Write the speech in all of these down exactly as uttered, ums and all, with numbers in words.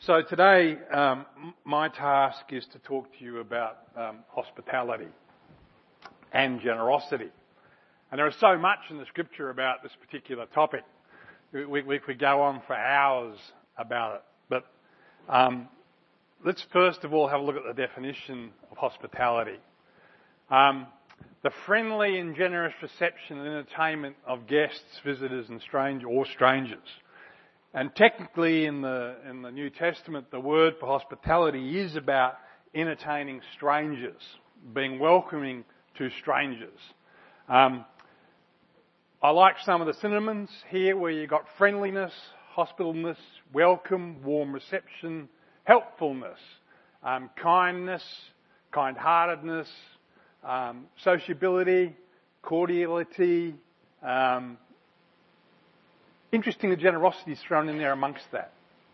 So today, um, my task is to talk to you about um, hospitality and generosity. And there is so much in the scripture about this particular topic. We, we, we could go on for hours about it. But um, let's first of all have a look at the definition of hospitality. Um, the friendly and generous reception and entertainment of guests, visitors and strange or strangers. And technically in the in the New Testament, the word for hospitality is about entertaining strangers, being welcoming to strangers. Um, I like some of the synonyms here where you've got friendliness, hospitableness, welcome, warm reception, helpfulness, um, kindness, kind-heartedness, um, sociability, cordiality. Um, Interesting, the generosity is thrown in there amongst that.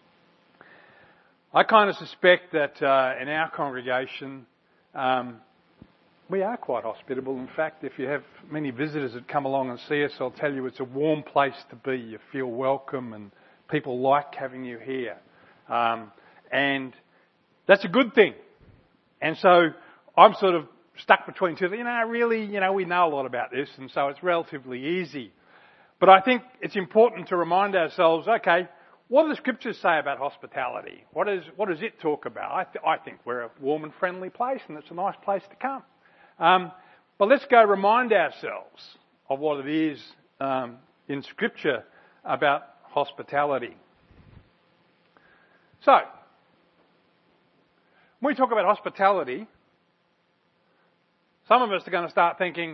I kind of suspect that uh, in our congregation, um, we are quite hospitable. In fact, if you have many visitors that come along and see us, I'll tell you it's a warm place to be. You feel welcome and people like having you here. Um, and that's a good thing. And so I'm sort of stuck between two. You know, really, you know, we know a lot about this, and so it's relatively easy. But I think it's important to remind ourselves, okay, what do the scriptures say about hospitality? What, is, what does it talk about? I, th- I think we're a warm and friendly place, and it's a nice place to come. Um, but let's go remind ourselves of what it is um, in scripture about hospitality. So, when we talk about hospitality, some of us are going to start thinking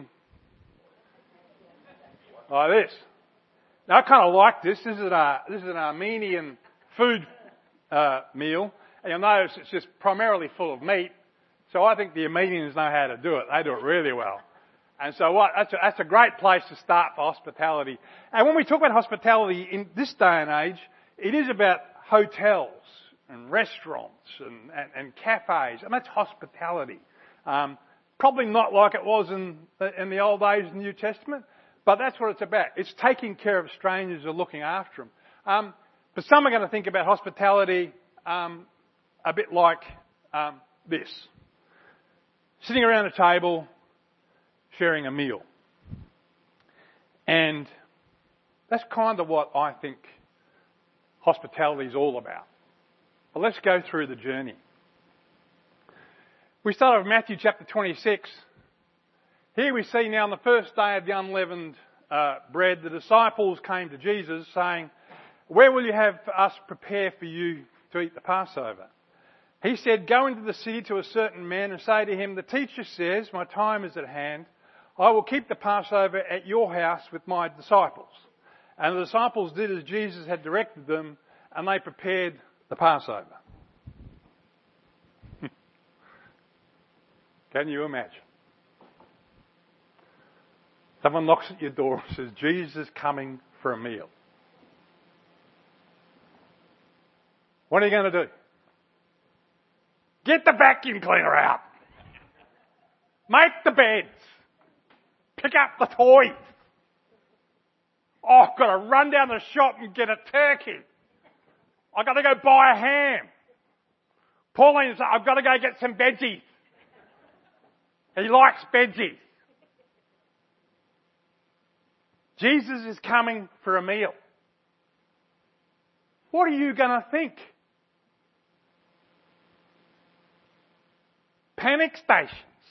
like this. Now, I kind of like this. This is, a, this is an Armenian food uh, meal. And you'll notice it's just primarily full of meat. So I think the Armenians know how to do it. They do it really well. And so what? That's a, that's a great place to start for hospitality. And when we talk about hospitality in this day and age, it is about hotels and restaurants and, and, and cafes. And that's hospitality. Um, probably not like it was in, in the old days in the New Testament. But that's what it's about. It's taking care of strangers or looking after them. Um, but some are going to think about hospitality um, a bit like um, this. Sitting around a table, sharing a meal. And that's kind of what I think hospitality is all about. But let's go through the journey. We start with Matthew chapter twenty-six. Here we see now on the first day of the unleavened uh, bread, the disciples came to Jesus saying, "Where will you have us prepare for you to eat the Passover?" He said, "Go into the city to a certain man and say to him, 'The teacher says, my time is at hand. I will keep the Passover at your house with my disciples.' And the disciples did as Jesus had directed them, and they prepared the Passover." Can you imagine? Someone knocks at your door and says, "Jesus is coming for a meal." What are you going to do? Get the vacuum cleaner out. Make the beds. Pick up the toys. Oh, I've got to run down the shop and get a turkey. I've got to go buy a ham. Pauline's, I've got to go get some veggies. He likes veggies. Jesus is coming for a meal. What are you going to think? Panic stations?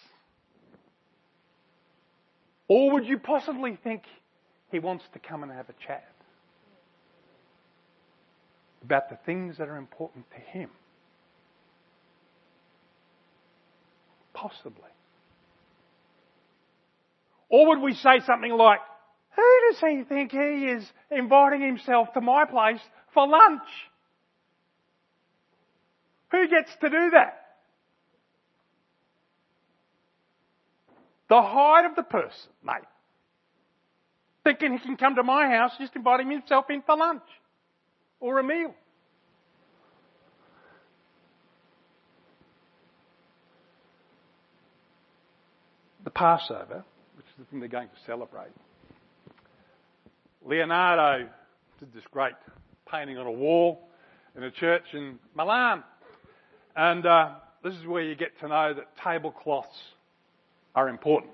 Or would you possibly think he wants to come and have a chat about the things that are important to him? Possibly. Or would we say something like, "Who does he think he is inviting himself to my place for lunch? Who gets to do that?" The height of the person, mate. Thinking he can come to my house, just inviting himself in for lunch or a meal. The Passover, which is the thing they're going to celebrate. Leonardo did this great painting on a wall in a church in Milan. And uh, this is where you get to know that tablecloths are important.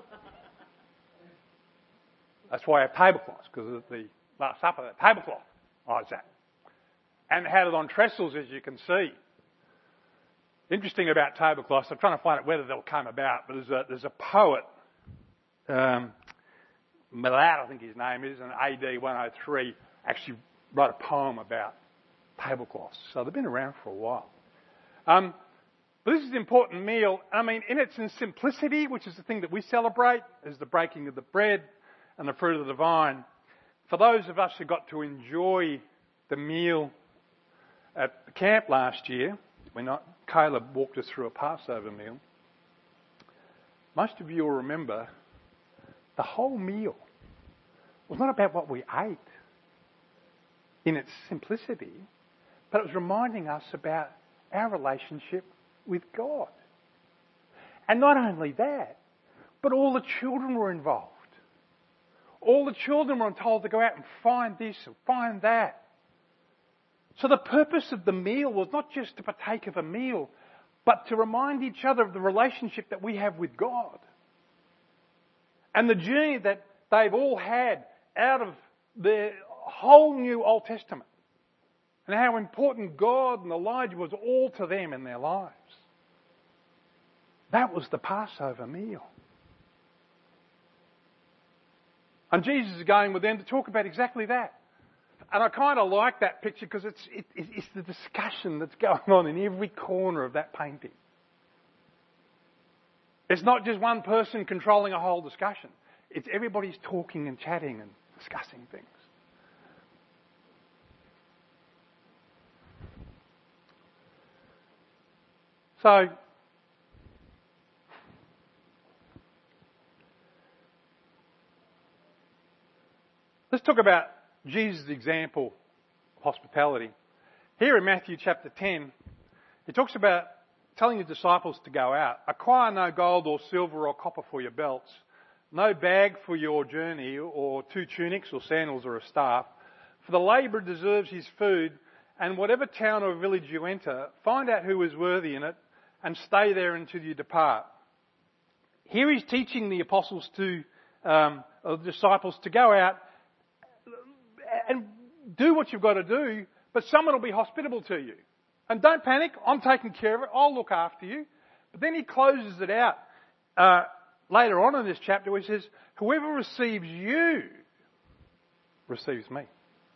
That's why I have tablecloths, because at the Last Supper, that tablecloth I was at. And it had it on trestles, as you can see. Interesting about tablecloths, I'm trying to find out whether they'll come about, but there's a, there's a poet, um, Milad, I think his name is, in A D one oh three, actually wrote a poem about tablecloths. So they've been around for a while. Um, but this is an important meal. I mean, in its simplicity, which is the thing that we celebrate, is the breaking of the bread and the fruit of the vine. For those of us who got to enjoy the meal at the camp last year, when I, Caleb walked us through a Passover meal, most of you will remember the whole meal was not about what we ate in its simplicity, but it was reminding us about our relationship with God. And not only that, but all the children were involved. All the children were told to go out and find this and find that. So the purpose of the meal was not just to partake of a meal, but to remind each other of the relationship that we have with God. And the journey that they've all had out of the whole new Old Testament. And how important God and Elijah was all to them in their lives. That was the Passover meal. And Jesus is going with them to talk about exactly that. And I kind of like that picture because it's, it, it's the discussion that's going on in every corner of that painting. It's not just one person controlling a whole discussion. It's everybody's talking and chatting and discussing things. So, let's talk about Jesus' example of hospitality. Here in Matthew chapter ten, he talks about telling his disciples to go out. Acquire no gold or silver or copper for your belts, no bag for your journey, or two tunics or sandals or a staff. For the labourer deserves his food, and whatever town or village you enter, find out who is worthy in it, and stay there until you depart. Here he's teaching the apostles to, um, or the disciples to go out and do what you've got to do, but someone will be hospitable to you. And don't panic, I'm taking care of it, I'll look after you. But then he closes it out uh, later on in this chapter where he says, whoever receives you receives me.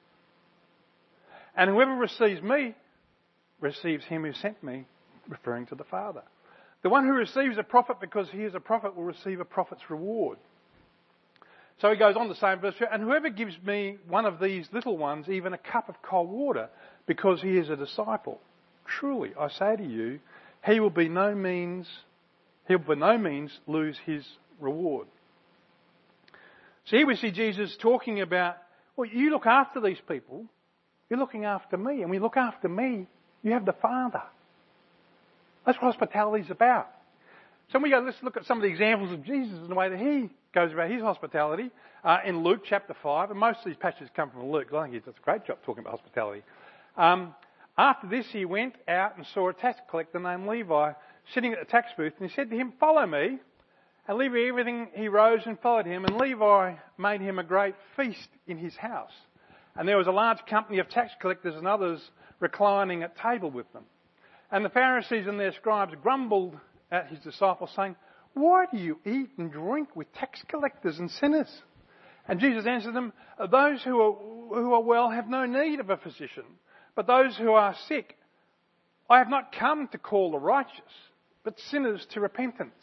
And whoever receives me receives him who sent me, referring to the Father. The one who receives a prophet because he is a prophet will receive a prophet's reward. So he goes on the same verse, and whoever gives me one of these little ones, even a cup of cold water, because he is a disciple, truly, I say to you, he will by no means, he will by no means lose his reward. So here we see Jesus talking about, well, you look after these people, you're looking after me, and when you look after me, you have the Father. That's what hospitality is about. So we go, let's look at some of the examples of Jesus and the way that he goes about his hospitality uh, in Luke chapter five. And most of these passages come from Luke. I think he does a great job talking about hospitality. Um, after this, he went out and saw a tax collector named Levi sitting at the tax booth. And he said to him, follow me. And leaving everything, he rose and followed him. And Levi made him a great feast in his house. And there was a large company of tax collectors and others reclining at table with them. And the Pharisees and their scribes grumbled at his disciples, saying, why do you eat and drink with tax collectors and sinners? And Jesus answered them, those who are, who are well have no need of a physician, but those who are sick. I have not come to call the righteous, but sinners to repentance.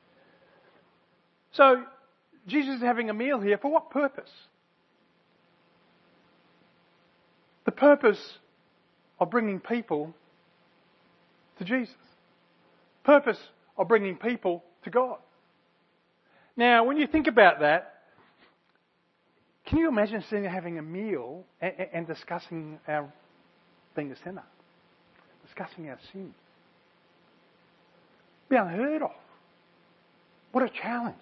So, Jesus is having a meal here. For what purpose? The purpose of bringing people to Jesus. Purpose of bringing people to God. Now, when you think about that, can you imagine sitting there having a meal and, and discussing our being a sinner? Discussing our sin? Be unheard of. What a challenge.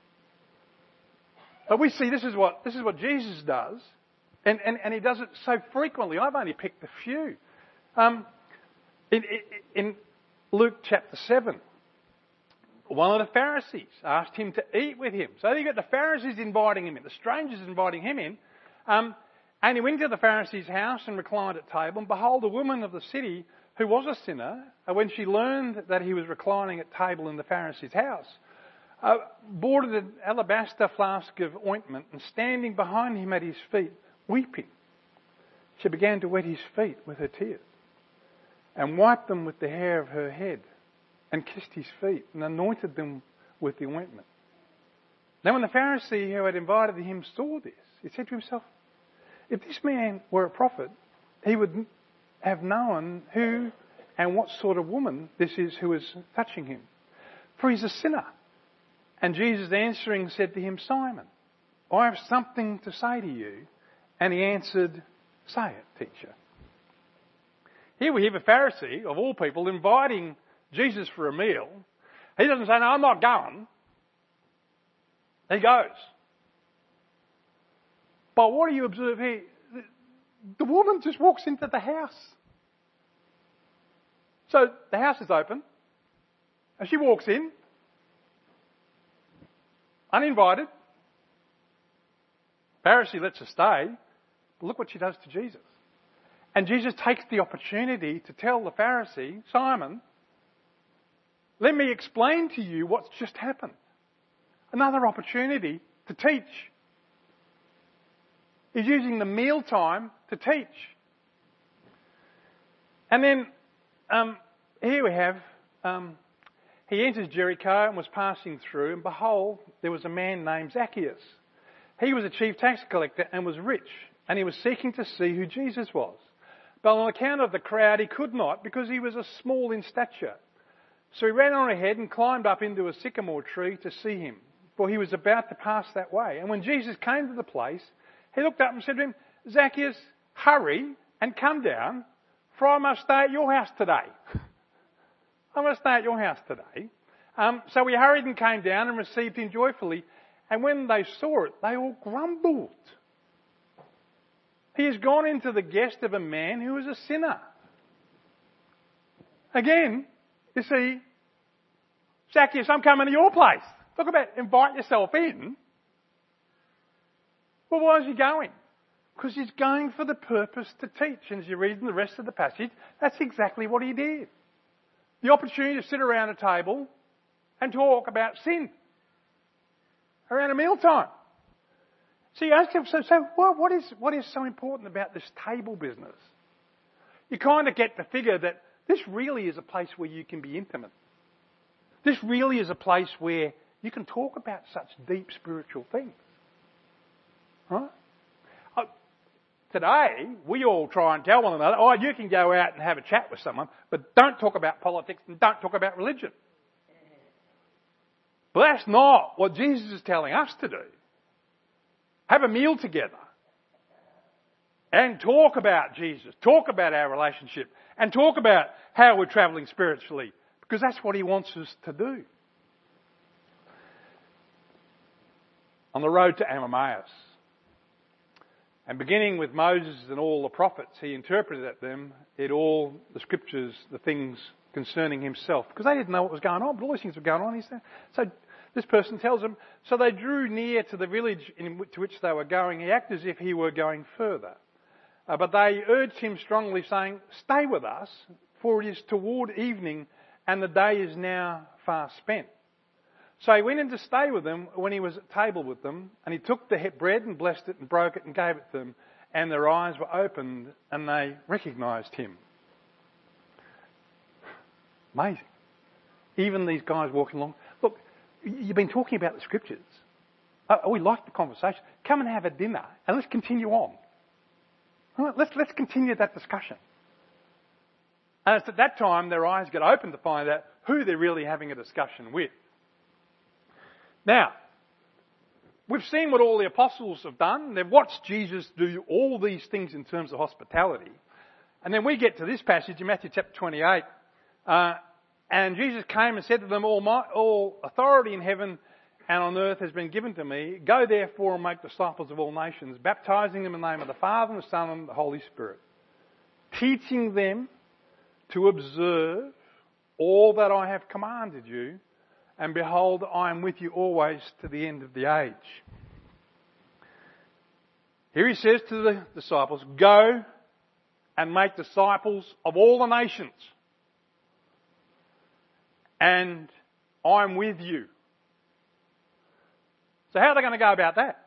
But we see this is what this is what Jesus does, and, and, and he does it so frequently. I've only picked a few. Um, in, in, in Luke chapter seven, one of the Pharisees asked him to eat with him. So you got the Pharisees inviting him in, the strangers inviting him in. Um, and he went to the Pharisee's house and reclined at table. And behold, a woman of the city who was a sinner, when she learned that he was reclining at table in the Pharisee's house, uh, brought an alabaster flask of ointment, and standing behind him at his feet, weeping, she began to wet his feet with her tears and wiped them with the hair of her head and kissed his feet and anointed them with the ointment. Now when the Pharisee who had invited him saw this, he said to himself, if this man were a prophet, he would have known who and what sort of woman this is who is touching him, for he's a sinner. And Jesus answering said to him, Simon, I have something to say to you. And he answered, say it, teacher. Here we have a Pharisee, of all people, inviting Jesus for a meal. He doesn't say, no, I'm not going. He goes. But what do you observe here? The, the woman just walks into the house. So the house is open, and she walks in, uninvited. Pharisee lets her stay, but look what she does to Jesus. And Jesus takes the opportunity to tell the Pharisee, Simon, let me explain to you what's just happened. Another opportunity to teach. He's using the mealtime to teach. And then um, here we have, um, he enters Jericho and was passing through, and behold, there was a man named Zacchaeus. He was a chief tax collector and was rich, and he was seeking to see who Jesus was. But on account of the crowd, he could not, because he was a small in stature. So he ran on ahead and climbed up into a sycamore tree to see him, for he was about to pass that way. And when Jesus came to the place, he looked up and said to him, Zacchaeus, hurry and come down, for I must stay at your house today. I must stay at your house today. Um, so he hurried and came down and received him joyfully. And when they saw it, they all grumbled. He has gone into the guest of a man who is a sinner. Again, you see, Zacchaeus, I'm coming to your place. Talk about invite yourself in. Well, why is he going? Because he's going for the purpose to teach. And as you read in the rest of the passage, that's exactly what he did. The opportunity to sit around a table and talk about sin around a mealtime. So you ask yourself, so, so what, what, is, what is so important about this table business? You kind of get the figure that this really is a place where you can be intimate. This really is a place where you can talk about such deep spiritual things. Right? Uh, today, we all try and tell one another, oh, you can go out and have a chat with someone, but don't talk about politics and don't talk about religion. But that's not what Jesus is telling us to do. Have a meal together and talk about Jesus, talk about our relationship, and talk about how we're travelling spiritually, because that's what he wants us to do. On the road to Emmaus, and beginning with Moses and all the prophets, he interpreted at them it all, the scriptures, the things concerning himself, because they didn't know what was going on, but all these things were going on. He said, so this person tells them, so they drew near to the village in, to which they were going. He acted as if he were going further. Uh, but they urged him strongly, saying, stay with us, for it is toward evening, and the day is now far spent. So he went in to stay with them when he was at table with them, and he took the bread and blessed it and broke it and gave it to them, and their eyes were opened, and they recognised him. Amazing. Even these guys walking along. Look, you've been talking about the scriptures. Oh, we like the conversation. Come and have a dinner and let's continue on. Let's, let's continue that discussion. And it's at that time their eyes get open to find out who they're really having a discussion with. Now, we've seen what all the apostles have done. They've watched Jesus do all these things in terms of hospitality. And then we get to this passage in Matthew chapter twenty-eight. Uh, and Jesus came and said to them, all, my, all authority in heaven and on earth has been given to me. Go therefore and make disciples of all nations, baptizing them in the name of the Father and the Son and the Holy Spirit, teaching them to observe all that I have commanded you, and behold, I am with you always to the end of the age. Here he says to the disciples, go and make disciples of all the nations. And I'm with you. So how are they going to go about that?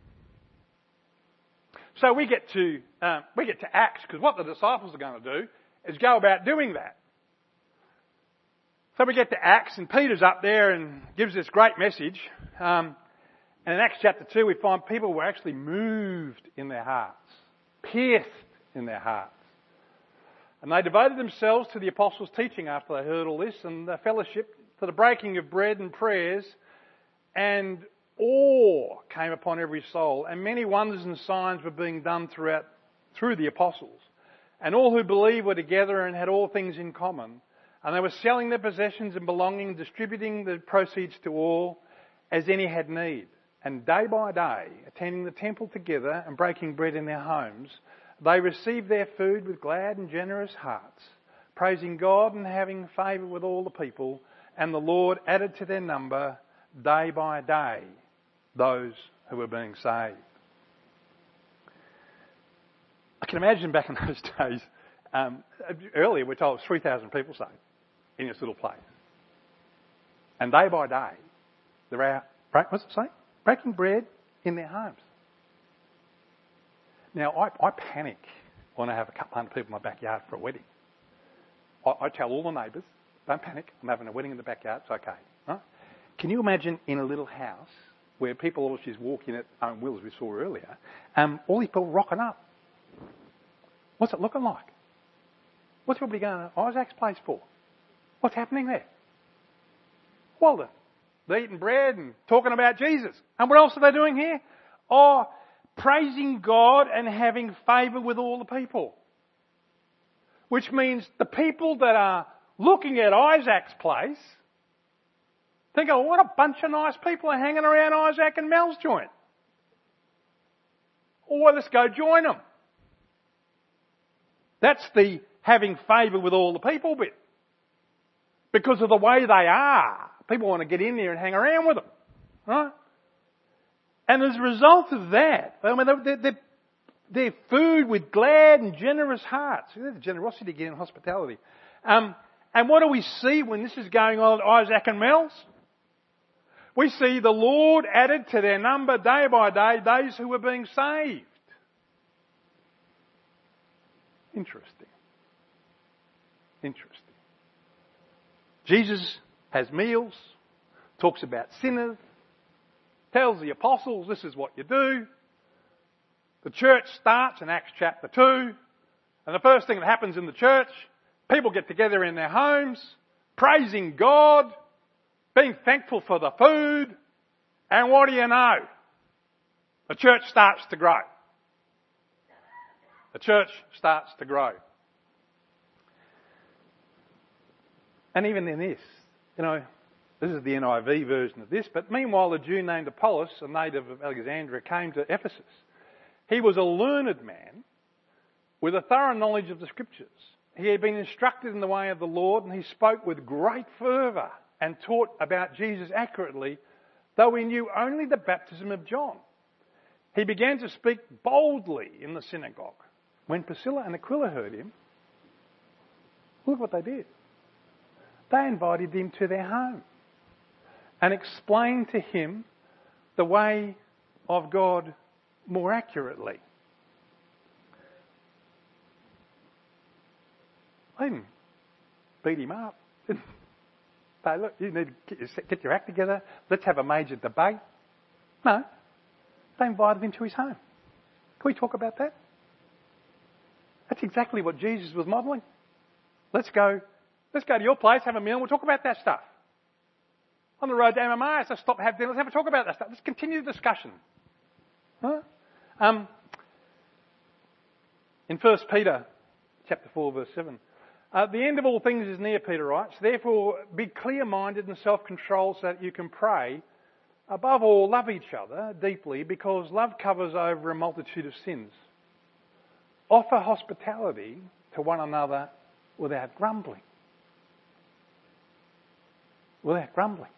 So we get to uh, we get to Acts, because what the disciples are going to do is go about doing that. So we get to Acts, and Peter's up there and gives this great message. Um, and in Acts chapter two, we find people were actually moved in their hearts, pierced in their hearts. And they devoted themselves to the apostles' teaching after they heard all this, and the fellowship, to the breaking of bread and prayers, and awe came upon every soul, and many wonders and signs were being done throughout through the apostles. And all who believed were together and had all things in common. And they were selling their possessions and belongings, distributing the proceeds to all as any had need. And day by day, attending the temple together and breaking bread in their homes, they received their food with glad and generous hearts, praising God and having favour with all the people. And the Lord added to their number day by day those who were being saved. I can imagine back in those days, um, earlier we're told it was three thousand people saved in this little place. And day by day, they're out, what's it say? Breaking bread in their homes. Now, I, I panic when I have a couple hundred people in my backyard for a wedding. I, I tell all the neighbours, don't panic, I'm having a wedding in the backyard, it's okay. Right? Can you imagine in a little house where people always just walk in at own will, as we saw earlier, um, all these people rocking up? What's it looking like? What's everybody going to Isaac's place for? What's happening there? Well, they're, they're eating bread and talking about Jesus. And what else are they doing here? Oh, praising God and having favour with all the people. Which means the people that are looking at Isaac's place think, oh, what a bunch of nice people are hanging around Isaac and Mel's joint. Or let's go join them. That's the having favour with all the people bit. Because of the way they are. People want to get in there and hang around with them. Right? And as a result of that, I mean, they're, they're, they're food with glad and generous hearts. There's the generosity again in hospitality. Um, and what do we see when this is going on at Isaac and Mel's? We see the Lord added to their number day by day those who were being saved. Interesting. Interesting. Jesus has meals, talks about sinners, tells the apostles this is what you do. The church starts in Acts chapter two, and the first thing that happens in the church, people get together in their homes, praising God, being thankful for the food, and what do you know? The church starts to grow. The church starts to grow. And even in this, you know, this is the N I V version of this, but meanwhile a Jew named Apollos, a native of Alexandria, came to Ephesus. He was a learned man with a thorough knowledge of the Scriptures. He had been instructed in the way of the Lord, and he spoke with great fervour and taught about Jesus accurately, though he knew only the baptism of John. He began to speak boldly in the synagogue. When Priscilla and Aquila heard him, look what they did. They invited him to their home and explained to him the way of God more accurately. They didn't beat him up. They, look, you need to get your, get your act together. Let's have a major debate. No. They invited him to his home. Can we talk about that? That's exactly what Jesus was modelling. Let's go, let's go to your place, have a meal, and we'll talk about that stuff. On the road to M M R, let's stop, have dinner, let's have a talk about that stuff. Let's continue the discussion. Huh? Um, in First Peter chapter four, verse seven, uh, the end of all things is near, Peter writes. Therefore, be clear-minded and self-controlled so that you can pray. Above all, love each other deeply, because love covers over a multitude of sins. Offer hospitality to one another without grumbling. Without grumbling.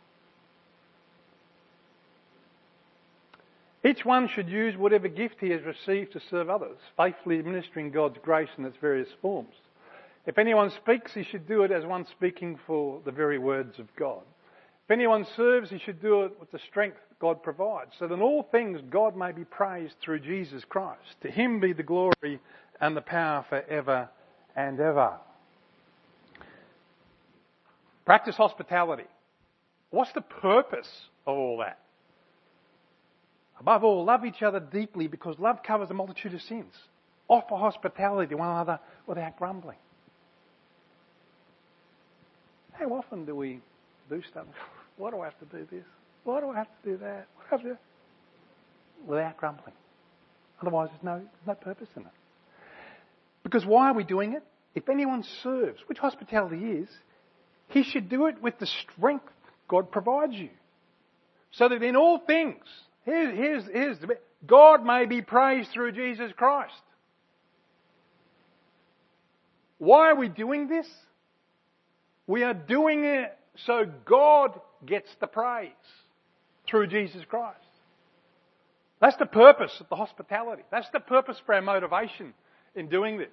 Each one should use whatever gift he has received to serve others, faithfully administering God's grace in its various forms. If anyone speaks, he should do it as one speaking for the very words of God. If anyone serves, he should do it with the strength God provides, so that in all things God may be praised through Jesus Christ. To him be the glory and the power forever and ever. Practice hospitality. What's the purpose of all that? Above all, love each other deeply, because love covers a multitude of sins. Offer hospitality to one another without grumbling. How often do we do stuff? Why do I have to do this? Why do I have to do that? Why do I have to... Without grumbling. Otherwise, there's no, there's no purpose in it. Because why are we doing it? If anyone serves, which hospitality is, he should do it with the strength God provides you. So that in all things, here's, here's, here's the bit, God may be praised through Jesus Christ. Why are we doing this? We are doing it so God gets the praise through Jesus Christ. That's the purpose of the hospitality. That's the purpose for our motivation in doing this.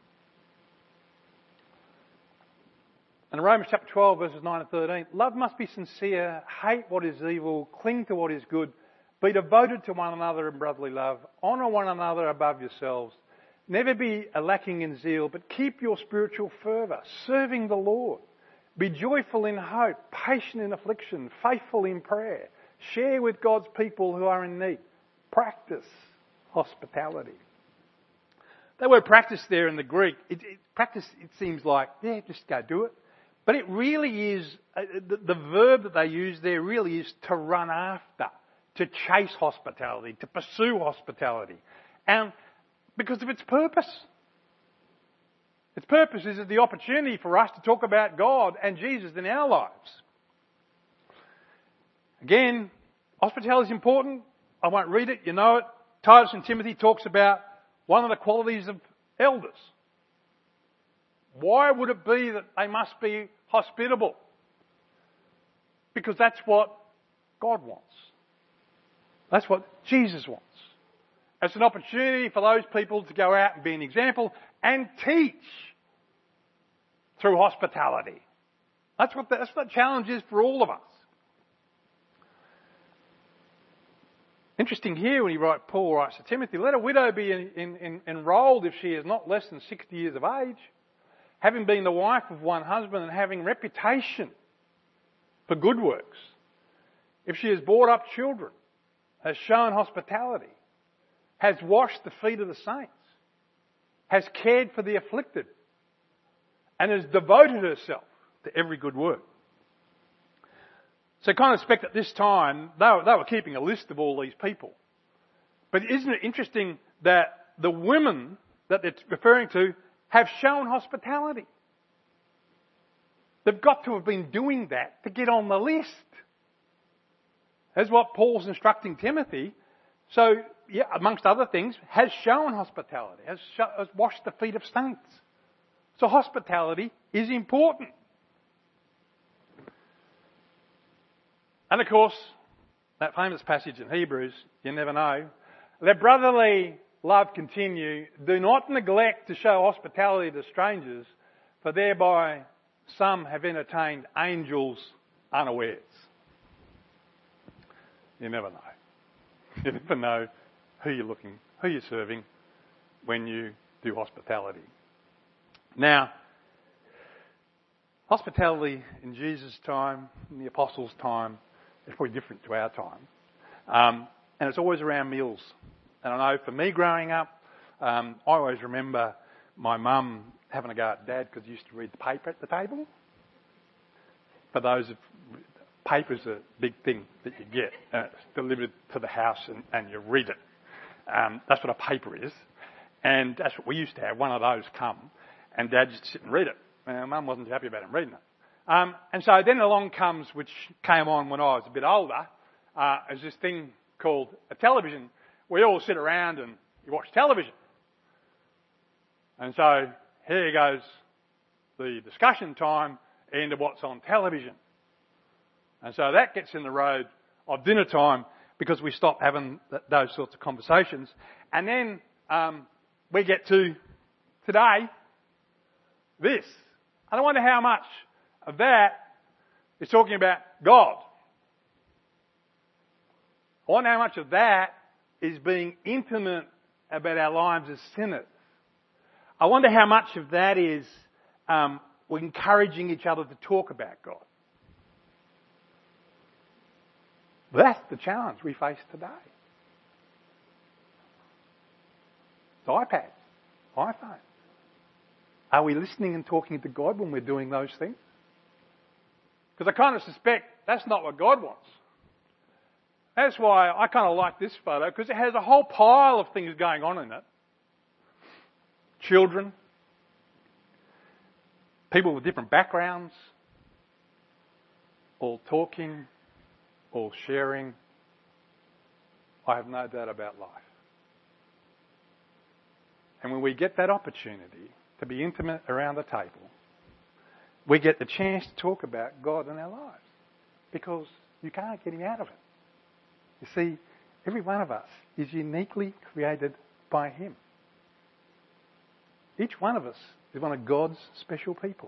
In Romans chapter twelve, verses nine and thirteen, love must be sincere, hate what is evil, cling to what is good, be devoted to one another in brotherly love, honour one another above yourselves, never be lacking in zeal, but keep your spiritual fervour, serving the Lord. Be joyful in hope, patient in affliction, faithful in prayer. Share with God's people who are in need. Practice hospitality. That word practice there in the Greek, it, it, practice, it seems like, yeah, just go do it. But it really is, uh, the, the verb that they use there really is to run after, to chase hospitality, to pursue hospitality. And because of its purpose. Its purpose is the opportunity for us to talk about God and Jesus in our lives. Again, hospitality is important. I won't read it, you know it. Titus and Timothy talks about one of the qualities of elders. Why would it be that they must be hospitable? Because that's what God wants. That's what Jesus wants. It's an opportunity for those people to go out and be an example and teach through hospitality. That's what the, that's what the challenge is for all of us. Interesting here when he writes, Paul writes to Timothy, let a widow be in, in, in, enrolled if she is not less than sixty years of age, having been the wife of one husband and having reputation for good works. If she has brought up children, has shown hospitality, has washed the feet of the saints, has cared for the afflicted, and has devoted herself to every good work. So kind of expect at this time, they were, they were keeping a list of all these people. But isn't it interesting that the women that it's referring to have shown hospitality? They've got to have been doing that to get on the list. That's what Paul's instructing Timothy. So, yeah, amongst other things, has shown hospitality, has, show, has washed the feet of saints. So hospitality is important. And of course, that famous passage in Hebrews, you never know, let brotherly love continue. Do not neglect to show hospitality to strangers, for thereby some have entertained angels unawares. You never know. You never know who you're looking, who you're serving when you do hospitality. Now, hospitality in Jesus' time, in the apostles' time, is probably different to our time. Um, and it's always around meals. And I know for me growing up, um, I always remember my mum having a go at Dad because he used to read the paper at the table. For those of paper's a big thing that you get. Uh, it's delivered to the house and, and you read it. Um, that's what a paper is. And that's what we used to have, one of those come. And Dad used to sit and read it. And Mum wasn't happy about him reading it. Um, and so then along comes, which came on when I was a bit older, uh, is this thing called a television. We all sit around and you watch television. And so here goes the discussion time into what's on television. And so that gets in the road of dinner time because we stop having th- those sorts of conversations. And then um, we get to today, this. And I wonder how much of that is talking about God. I wonder how much of that is being intimate about our lives as sinners. I wonder how much of that is um, we're encouraging each other to talk about God. That's the challenge we face today. It's iPads, iPhones. Are we listening and talking to God when we're doing those things? Because I kind of suspect that's not what God wants. That's why I kind of like this photo, because it has a whole pile of things going on in it. Children, people with different backgrounds, all talking, all sharing. I have no doubt about life. And when we get that opportunity to be intimate around the table, we get the chance to talk about God in our lives, because you can't get him out of it. You see, every one of us is uniquely created by him. Each one of us is one of God's special people.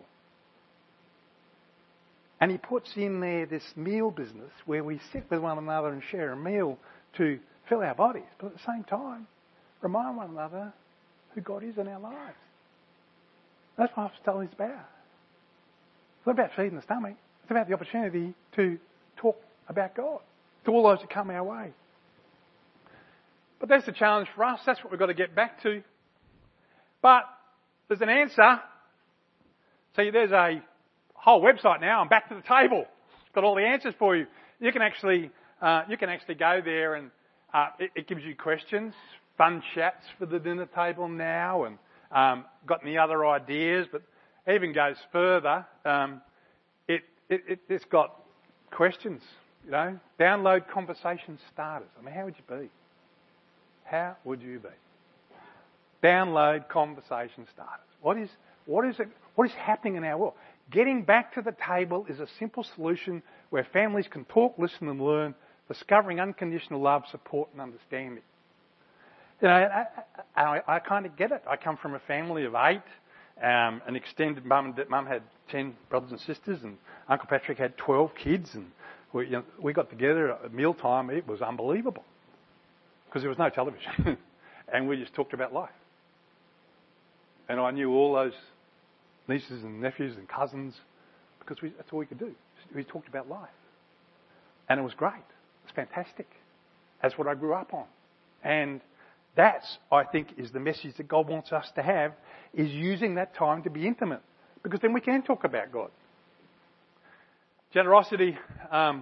And he puts in there this meal business where we sit with one another and share a meal to fill our bodies, but at the same time, remind one another who God is in our lives. That's what hospitality is about. It's not about feeding the stomach. It's about the opportunity to talk about God to all those that come our way. But that's the challenge for us. That's what we've got to get back to. But there's an answer. See, there's a whole website now. I'm back to the table. It's got all the answers for you. You can actually, uh, you can actually go there, and uh, it, it gives you questions, fun chats for the dinner table now, and um, got any other ideas. But it even goes further. Um, it, it, it, it's got questions. You know, download conversation starters. I mean, how would you be? How would you be? Download conversation starters. What is, what is it, what is happening in our world? Getting back to the table is a simple solution where families can talk, listen and learn, discovering unconditional love, support and understanding. You know, I, I, I, I kind of get it. I come from a family of eight. Um, an extended mum and mum had ten brothers and sisters, and Uncle Patrick had twelve kids, and we, you know, we got together at mealtime. It was unbelievable because there was no television, and we just talked about life. And I knew all those nieces and nephews and cousins because we, that's all we could do. We talked about life, and it was great. It was fantastic. That's what I grew up on, and that's, I think, is the message that God wants us to have, is using that time to be intimate, because then we can talk about God. Generosity, um,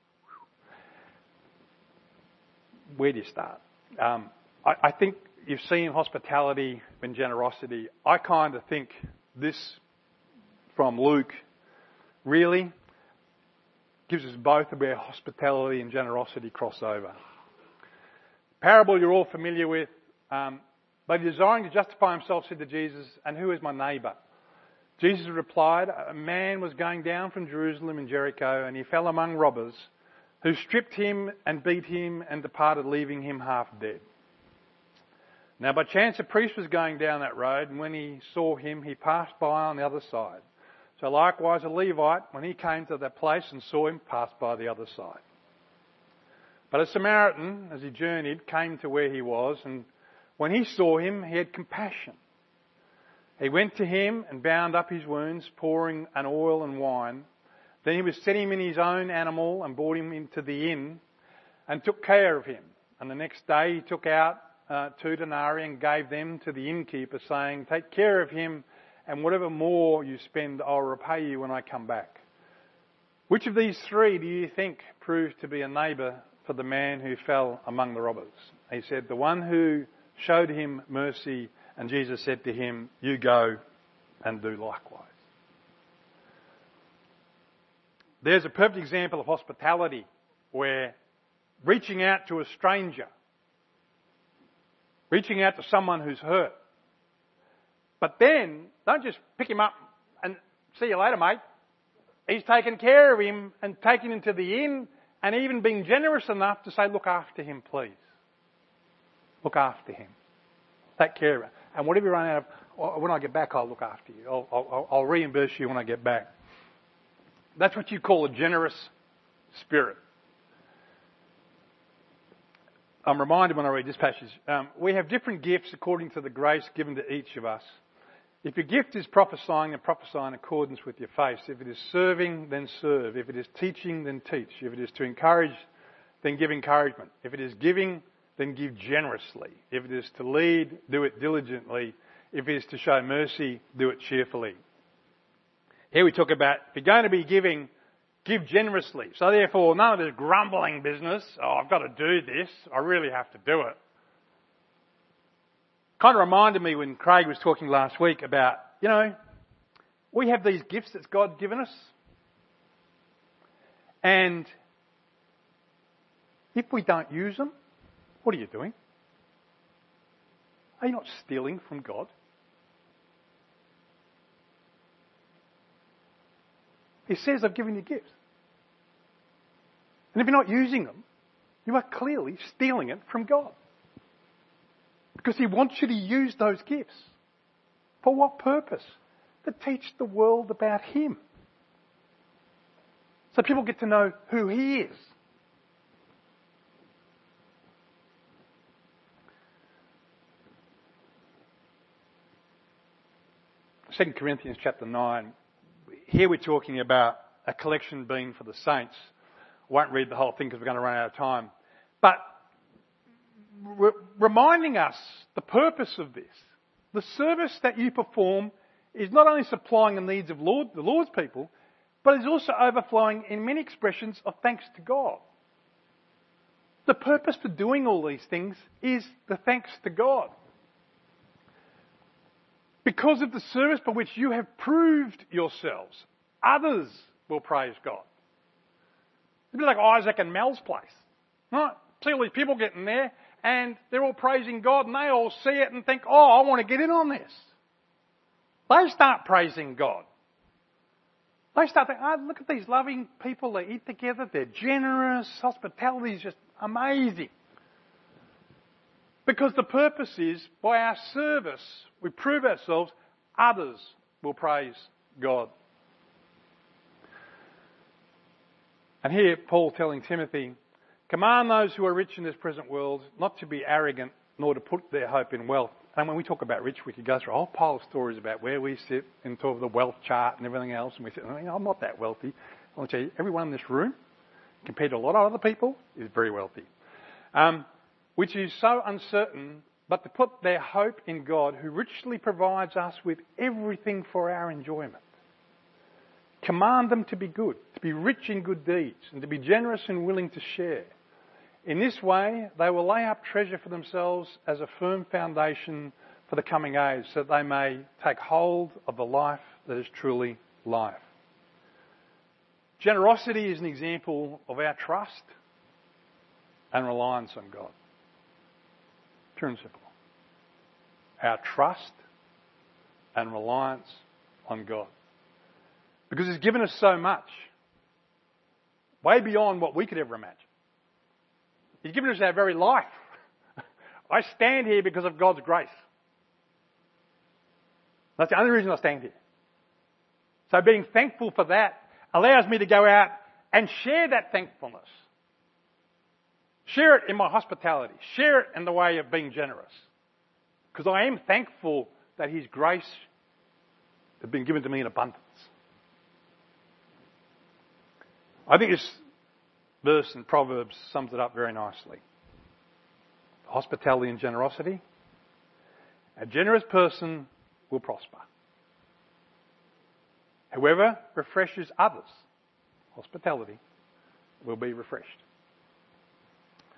where do you start? Um, I, I think you've seen hospitality and generosity. I kind of think this from Luke really gives us both where hospitality and generosity cross over. Parable you're all familiar with. Um, but desiring to justify himself said to Jesus, "And who is my neighbour?" Jesus replied, "A man was going down from Jerusalem in Jericho, and he fell among robbers, who stripped him and beat him and departed, leaving him half dead. Now by chance a priest was going down that road, and when he saw him, he passed by on the other side. So likewise a Levite, when he came to that place and saw him, passed by the other side. But a Samaritan, as he journeyed, came to where he was, and when he saw him, he had compassion. He went to him and bound up his wounds, pouring an oil and wine. Then he was set him in his own animal and brought him into the inn and took care of him. And the next day he took out uh, two denarii and gave them to the innkeeper, saying, 'Take care of him, and whatever more you spend, I'll repay you when I come back.' Which of these three do you think proved to be a neighbour for the man who fell among the robbers?" He said, "The one who showed him mercy." And Jesus said to him, "You go and do likewise." There's a perfect example of hospitality where reaching out to a stranger, reaching out to someone who's hurt, but then don't just pick him up, and see you later, mate. He's taken care of him and taken him to the inn and even been generous enough to say, look after him, please. Look after him. Take care of him. And whatever you run out of, when I get back, I'll look after you. I'll, I'll, I'll reimburse you when I get back. That's what you call a generous spirit. I'm reminded when I read this passage, um, we have different gifts according to the grace given to each of us. If your gift is prophesying, then prophesy in accordance with your faith. If it is serving, then serve. If it is teaching, then teach. If it is to encourage, then give encouragement. If it is giving, then give generously. If it is to lead, do it diligently. If it is to show mercy, do it cheerfully. Here we talk about, if you're going to be giving, give generously. So therefore, none of this grumbling business, oh, I've got to do this, I really have to do it. Kind of reminded me when Craig was talking last week about, you know, we have these gifts that God's given us. And if we don't use them, what are you doing? Are you not stealing from God? He says, I've given you gifts. And if you're not using them, you are clearly stealing it from God. Because He wants you to use those gifts. For what purpose? To teach the world about Him. So people get to know who He is. Second Corinthians chapter nine. Here we're talking about a collection being for the saints. I won't read the whole thing because we're going to run out of time. But re- reminding us the purpose of this. The service that you perform is not only supplying the needs of Lord, the Lord's people, but is also overflowing in many expressions of thanks to God. The purpose for doing all these things is the thanks to God. Because of the service by which you have proved yourselves, others will praise God. It'd be like Isaac and Mel's place. Right? See all these people getting there and they're all praising God and they all see it and think, oh, I want to get in on this. They start praising God. They start thinking, oh, look at these loving people. They eat together. They're generous. Hospitality is just amazing. Because the purpose is, by our service, we prove ourselves, others will praise God. And here, Paul telling Timothy, command those who are rich in this present world not to be arrogant, nor to put their hope in wealth. And when we talk about rich, we could go through a whole pile of stories about where we sit and talk of the wealth chart and everything else. And we say, I'm not that wealthy. I want to tell you, everyone in this room, compared to a lot of other people, is very wealthy. Um, which is so uncertain, but to put their hope in God, who richly provides us with everything for our enjoyment. Command them to be good, to be rich in good deeds, and to be generous and willing to share. In this way, they will lay up treasure for themselves as a firm foundation for the coming age, so that they may take hold of the life that is truly life. Generosity is an example of our trust and reliance on God. Pure and simple. Our trust and reliance on God. Because He's given us so much, way beyond what we could ever imagine. He's given us our very life. I stand here because of God's grace. That's the only reason I stand here. So being thankful for that allows me to go out and share that thankfulness. Share it in my hospitality. Share it in the way of being generous. Because I am thankful that His grace has been given to me in abundance. I think this verse in Proverbs sums it up very nicely. Hospitality and generosity. A generous person will prosper. Whoever refreshes others, hospitality, will be refreshed.